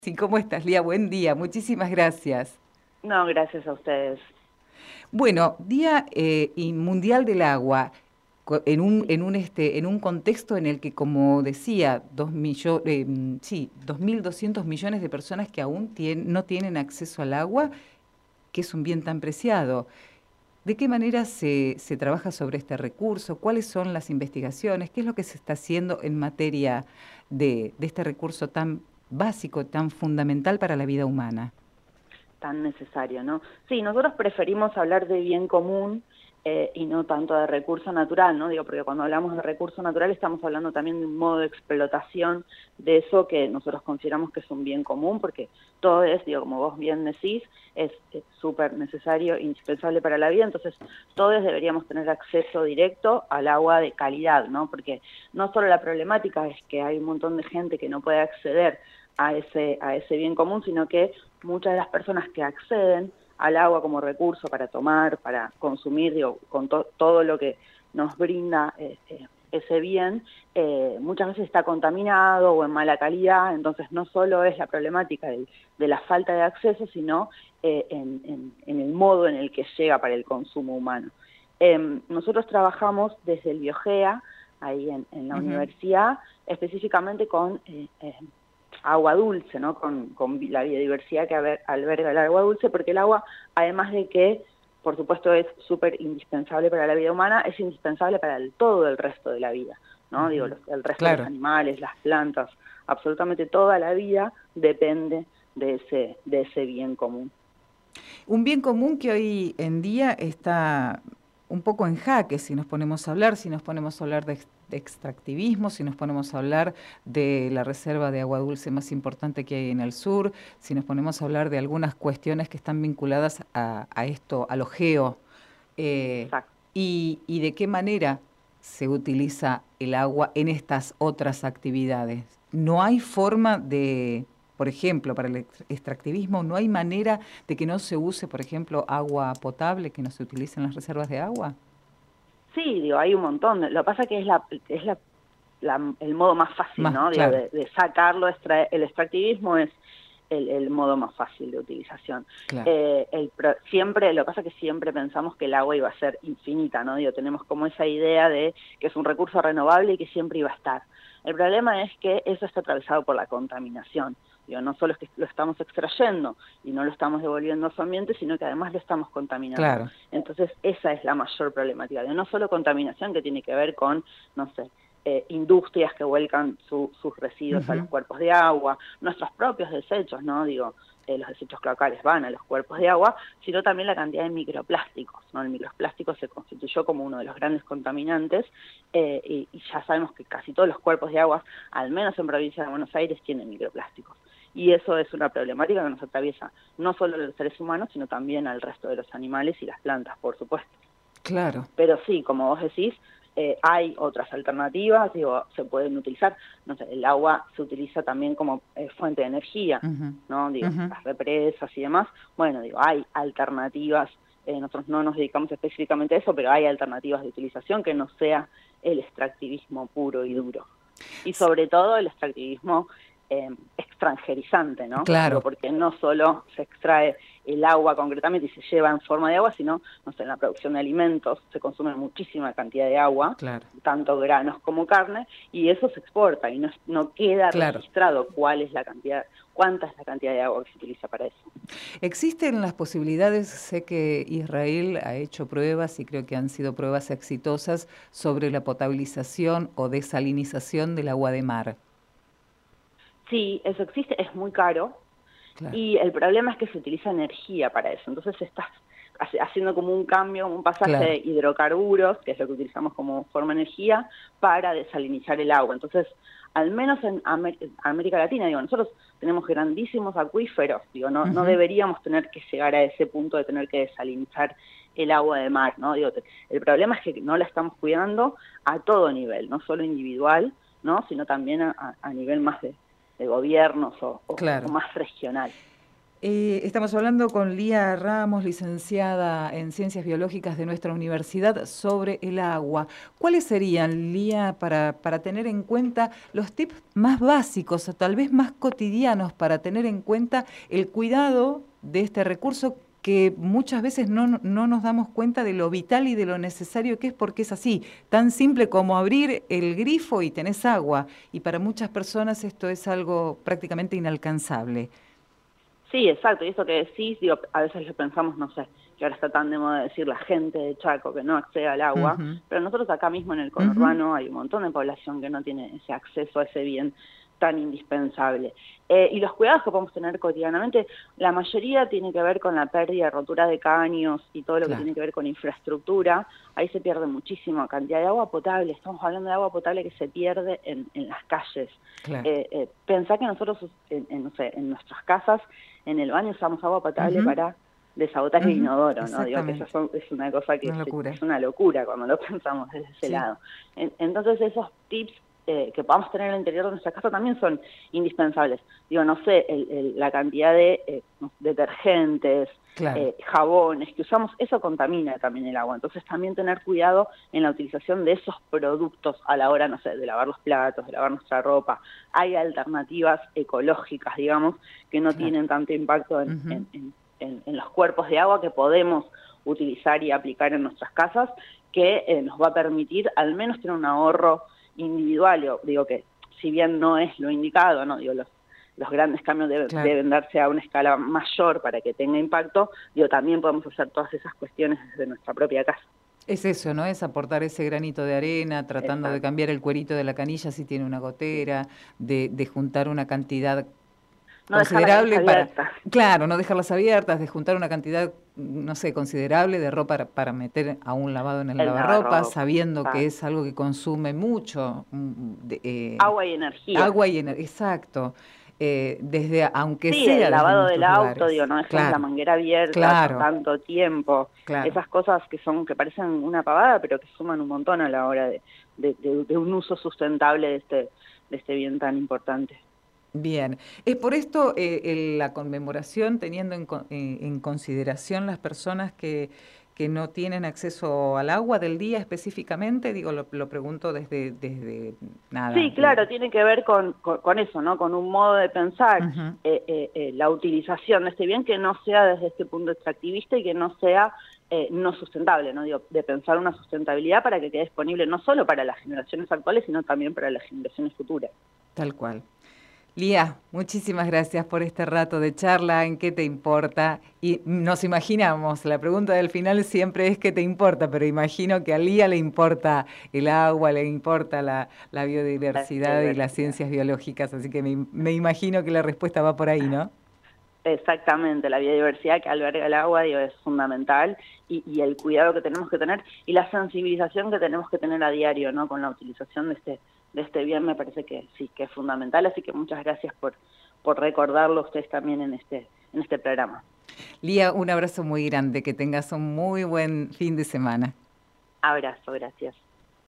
Sí, ¿cómo estás, Lía? Buen día, muchísimas gracias. No, gracias a ustedes. Bueno, Día Mundial del Agua, Sí, en un contexto en el que, como decía, 2.200 millones de personas que aún no tienen acceso al agua, que es un bien tan preciado. ¿De qué manera se trabaja sobre este recurso? ¿Cuáles son las investigaciones? ¿Qué es lo que se está haciendo en materia de este recurso tan básico, tan fundamental para la vida humana? tan necesario, ¿no? Sí, nosotros preferimos hablar de bien común y no tanto de recurso natural, ¿no? Digo, porque cuando hablamos de recurso natural estamos hablando también de un modo de explotación de eso que nosotros consideramos que es un bien común, porque todo es, digo, como vos bien decís, es súper necesario, indispensable para la vida, entonces todos deberíamos tener acceso directo al agua de calidad, ¿no? Porque no solo la problemática es que hay un montón de gente que no puede acceder a ese bien común, sino que muchas de las personas que acceden al agua como recurso para tomar, para consumir, digo, con todo lo que nos brinda ese bien, muchas veces está contaminado o en mala calidad, entonces no solo es la problemática de la falta de acceso, sino en el modo en el que llega para el consumo humano. Nosotros trabajamos desde el Biogea, ahí en la Ujú. universidad, específicamente con agua dulce, ¿no? Con la biodiversidad que alberga el agua dulce, porque el agua, además de que, por supuesto, es súper indispensable para la vida humana, es indispensable para todo el resto de la vida, ¿no? Digo, Ujú. el resto de los Claro. animales, las plantas, absolutamente toda la vida depende de ese bien común. Un bien común que hoy en día está un poco en jaque si nos ponemos a hablar, si nos ponemos a hablar de extractivismo, si nos ponemos a hablar de la reserva de agua dulce más importante que hay en el sur, si nos ponemos a hablar de algunas cuestiones que están vinculadas a esto, a lo geo, eh, Exacto. y de qué manera se utiliza el agua en estas otras actividades. No hay forma de, por ejemplo, para el extractivismo, no hay manera de que no se use, por ejemplo, agua potable, que no se utilice en las reservas de agua. Sí, digo, hay un montón. Lo que pasa que es el modo más fácil, Más, ¿no? Digo, claro, de sacarlo, el extractivismo es el modo más fácil de utilización. claro. Siempre, lo que pasa es que siempre pensamos que el agua iba a ser infinita, ¿no? Digo, tenemos como esa idea de que es un recurso renovable y que siempre iba a estar. El problema es que eso está atravesado por la contaminación. Digo, no solo es que lo estamos extrayendo y no lo estamos devolviendo a su ambiente, sino que además lo estamos contaminando. Claro. Entonces, esa es la mayor problemática. No solo contaminación que tiene que ver con, no sé, industrias que vuelcan sus residuos a los Ujú. cuerpos de agua, nuestros propios desechos, ¿no? Digo, los desechos cloacales van a los cuerpos de agua, sino también la cantidad de microplásticos, ¿no? El microplástico se constituyó como uno de los grandes contaminantes y ya sabemos que casi todos los cuerpos de agua, al menos en provincia de Buenos Aires, tienen microplásticos. Y eso es una problemática que nos atraviesa no solo a los seres humanos, sino también al resto de los animales y las plantas, por supuesto. Claro. Pero sí, como vos decís, hay otras alternativas, digo, se pueden utilizar, no sé, el agua se utiliza también como fuente de energía, Ujú. ¿no? Digo, Ujú. las represas y demás, bueno, digo, hay alternativas, nosotros no nos dedicamos específicamente a eso, pero hay alternativas de utilización que no sea el extractivismo puro y duro. Y sobre todo el extractivismo extranjerizante, ¿no? Digo, Claro, porque no solo se extrae el agua concretamente y se lleva en forma de agua, sino, no sé, en la producción de alimentos se consume muchísima cantidad de agua, claro, tanto granos como carne, y eso se exporta y no queda claro. registrado cuál es la cantidad, cuánta es la cantidad de agua que se utiliza para eso. Existen las posibilidades, sé que Israel ha hecho pruebas y creo que han sido pruebas exitosas sobre la potabilización o desalinización del agua de mar. Sí, eso existe, es muy caro, Claro, y el problema es que se utiliza energía para eso. Entonces estás haciendo como un cambio, un pasaje claro. de hidrocarburos, que es lo que utilizamos como forma de energía, para desalinizar el agua. Entonces, al menos en América Latina, digo, nosotros tenemos grandísimos acuíferos, digo, no Ujú. deberíamos tener que llegar a ese punto de tener que desalinizar el agua de mar, ¿no? Digo, el problema es que no la estamos cuidando a todo nivel, no solo individual, ¿no? Sino también a nivel más de gobiernos o Claro. más regional. Estamos hablando con Lía Ramos, licenciada en Ciencias Biológicas de nuestra universidad, sobre el agua. ¿Cuáles serían, Lía, para tener en cuenta los tips más básicos o tal vez más cotidianos para tener en cuenta el cuidado de este recurso que muchas veces no nos damos cuenta de lo vital y de lo necesario que es, porque es así, tan simple como abrir el grifo y tenés agua, y para muchas personas esto es algo prácticamente inalcanzable? Sí, exacto, y eso que decís, digo, a veces lo pensamos, no sé, que ahora está tan de moda decir la gente de Chaco que no accede al agua, Ujú, pero nosotros acá mismo en el ujú, conurbano hay un montón de población que no tiene ese acceso a ese bien tan indispensable. Y los cuidados que podemos tener cotidianamente, la mayoría tiene que ver con la pérdida, rotura de caños y todo lo que claro, tiene que ver con infraestructura. Ahí se pierde muchísima cantidad de agua potable, estamos hablando de agua potable que se pierde en las calles. claro. Pensá que nosotros, no sé, en nuestras casas, en el baño usamos agua potable Ujú, para desabotar el ujú, inodoro, ¿no? Digo que eso exactamente, es una cosa que una locura. es una locura cuando lo pensamos desde ese Sí, lado. Entonces esos tips que podamos tener en el interior de nuestra casa también son indispensables. Digo, no sé, la cantidad de detergentes, claro, jabones que usamos, eso contamina también el agua. Entonces también tener cuidado en la utilización de esos productos a la hora, no sé, de lavar los platos, de lavar nuestra ropa. Hay alternativas ecológicas, digamos, que no claro. tienen tanto impacto Ujú, en los cuerpos de agua que podemos utilizar y aplicar en nuestras casas, que nos va a permitir al menos tener un ahorro individual. Yo digo que si bien no es lo indicado, no digo los grandes cambios claro. deben darse a una escala mayor para que tenga impacto, digo, también podemos hacer todas esas cuestiones desde nuestra propia casa. Es eso, ¿no? Es aportar ese granito de arena, tratando de Exacto. cambiar el cuerito de la canilla si tiene una gotera, de juntar una cantidad No dejar la canilla considerable para, abierta. claro, no dejarlas abiertas, de juntar una cantidad, no sé, considerable de ropa para meter a un lavado en el El lavarropa, lavarropa. sabiendo que Exacto. es algo que consume mucho Agua y energía. agua y energía, exacto, desde, aunque Sí, sea el desde lavado del nuestros auto, lugares. digo, no dejemos la Claro, manguera abierta claro, tanto tiempo, claro. esas cosas que parecen una pavada, pero que suman un montón a la hora de un uso sustentable de este bien tan importante. Bien, es por esto la conmemoración, teniendo en consideración las personas que no tienen acceso al agua del día específicamente, digo, lo pregunto desde nada. Sí, claro, tiene que ver con eso, ¿no? Con un modo de pensar Ujú, la utilización de este bien que no sea desde este punto extractivista y que no sea no sustentable, ¿no? Digo, de pensar una sustentabilidad para que quede disponible no solo para las generaciones actuales, sino también para las generaciones futuras. tal cual. Lía, muchísimas gracias por este rato de charla en qué te importa. Y nos imaginamos, la pregunta del final siempre es qué te importa, pero imagino que a Lía le importa el agua, le importa la La biodiversidad y las biodiversidad. ciencias biológicas, así que me imagino que la respuesta va por ahí, ¿no? Exactamente, la biodiversidad que alberga el agua, digo, es fundamental y el cuidado que tenemos que tener y la sensibilización que tenemos que tener a diario, ¿no? Con la utilización de este bien me parece que sí, que es fundamental, así que muchas gracias por recordarlo ustedes también en este programa. Lía, un abrazo muy grande, que tengas un muy buen fin de semana. Abrazo, gracias.